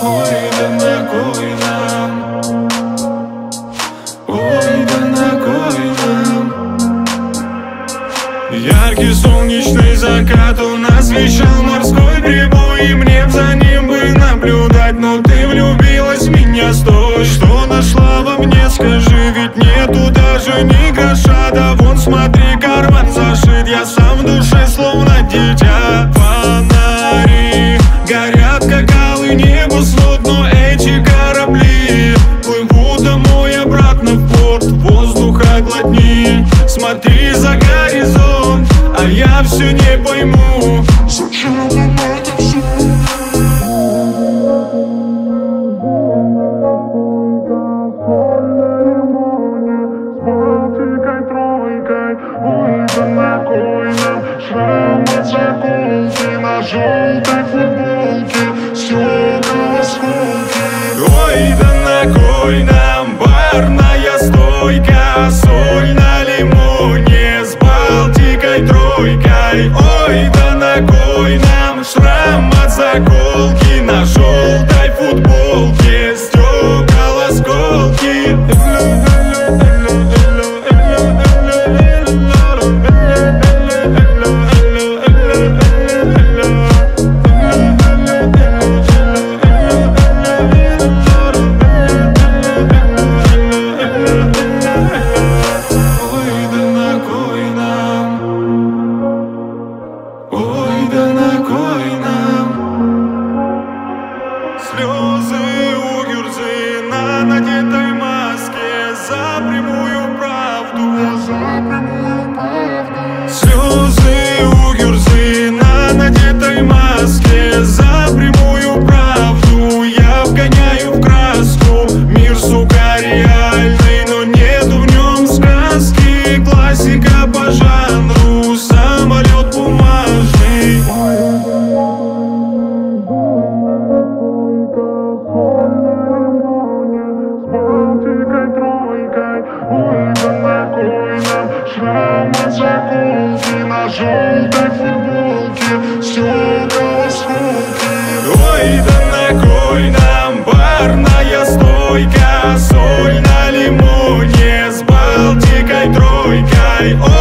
Ой, да на кой нам? Ой, да на кой нам? Яркий солнечный закат, он освещал морской прибой, и мне за ним бы наблюдать. Но ты влюбилась в меня, стой. Что нашла во мне, скажи, ведь нету даже ни гроша. Да вон смотри, карман зашит, я сам в душе словно дитя. Фонари горят, как алый небосвод, но эти корабли плывут домой обратно в порт. Воздуха глотни, смотри за горизонт, а я все не пойму, зачем нам это все? Ой, да на кой нам шрам от заколки на желтой футболке, стекла осколки. Ой, да на кой нам барная стойка, соль на лимоне с Балтикой тройкой. Ой, да на кой нам шрам от заколки на желтой футболке, стекла осколки. Слезы у Гюрзы на надетой маске за прямую правду, за прямую правду. Слезы у Гюрзы на надетой маске за прямую правду. Я вгоняю в краску мир, сука, реальный, но нету в нем сказки. Классика по жанру, самолет бумажный. Ой, да на кой нам шрам от заколки на желтой футболке, стекла осколки. Ой, да на кой нам барная стойка, соль на лимоне с Балтикой тройкой.